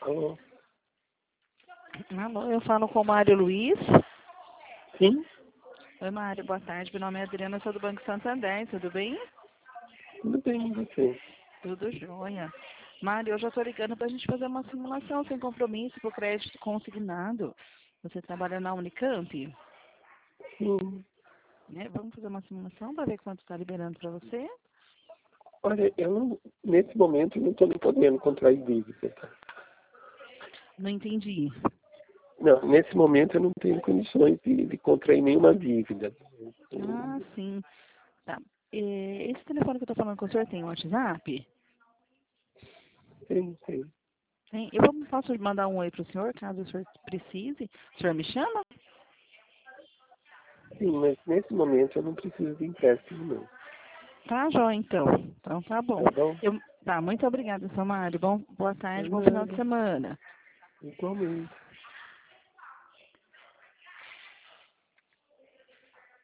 Alô? Alô, eu falo com o Mário Luiz. Sim? Oi, Mário, boa tarde. Meu nome é Adriana, sou do Banco Santander, tudo bem? Tudo bem, e você? Tudo jóia. Mário, eu já estou ligando para a gente fazer uma simulação sem compromisso para o crédito consignado. Você trabalha na Unicamp? Sim. Né? Vamos fazer uma simulação para ver quanto está liberando para você? Olha, eu não, nesse momento eu não estou podendo contrair dívida. Tá? Não entendi. Não, nesse momento eu não tenho condições de contrair nenhuma dívida. Ah, sim. Tá. Esse telefone que eu estou falando com o senhor tem WhatsApp? Sim. Tem. Posso mandar um oi para o senhor, caso o senhor precise? O senhor me chama? Sim, mas nesse momento eu não preciso de empréstimo, não. Tá, jóia, então. Então tá bom. Tá bom? Tá, muito obrigada, seu Mário. Boa tarde, Por bom final de nada. semana. Igualmente.